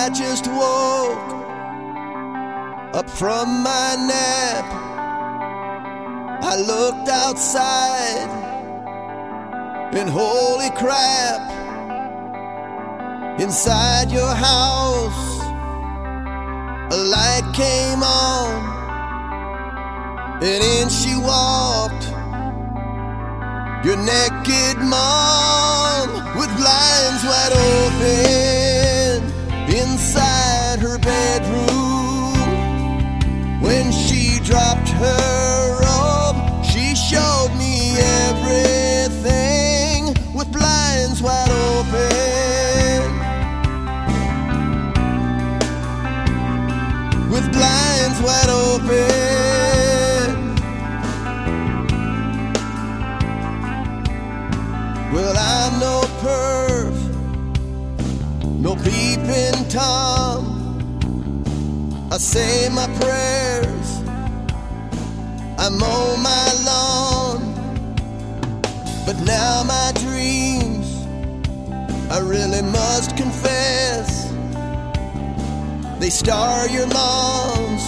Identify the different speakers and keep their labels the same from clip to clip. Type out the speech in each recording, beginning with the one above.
Speaker 1: I just woke up from my nap. I looked outside and holy crap, inside your house a light came on, and in she walked, your naked mom, with blinds wide open inside her bedroom. When she dropped her robe, she showed me everything, with blinds wide open, with blinds wide open. Well, I'm no perv, no peeping Tom. I say my prayers, I mow my lawn, but now my dreams, I really must confess, they star your mom's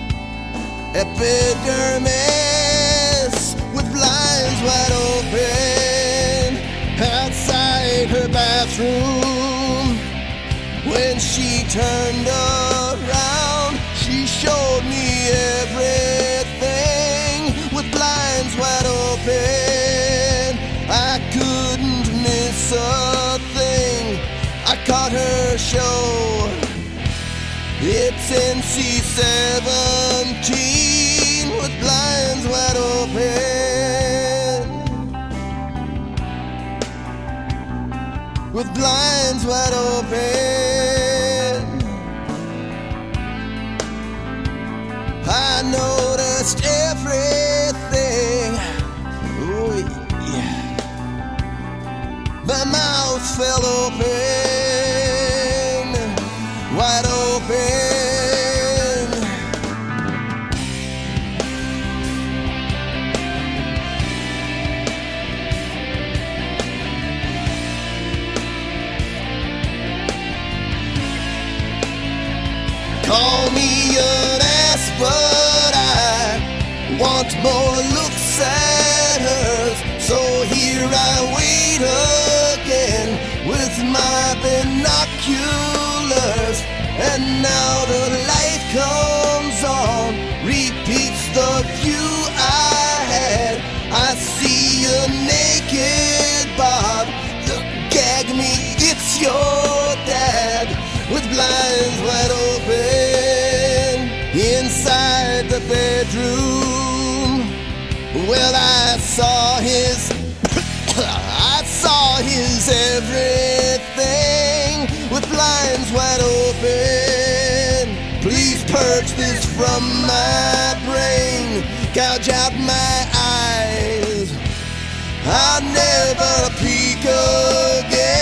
Speaker 1: epidermis, with blinds wide open outside her bathroom. When she turned around, she showed me everything, with blinds wide open. I couldn't miss a thing. I caught her show. It's NC-17, with blinds wide open, with blinds wide open. I noticed everything. Oh yeah. My mouth fell open, wide open. Call me an ass, but I want more looks at hers. So here I wait again with my binoculars, and now the light comes on, repeats the view I had. I see a naked Bob, gag me, it's your dad, with blinds wide open inside the bedroom. Well, I saw his I saw his everything, with blinds wide open. Please purge this from my brain, gouge out my eyes, I'll never peek again.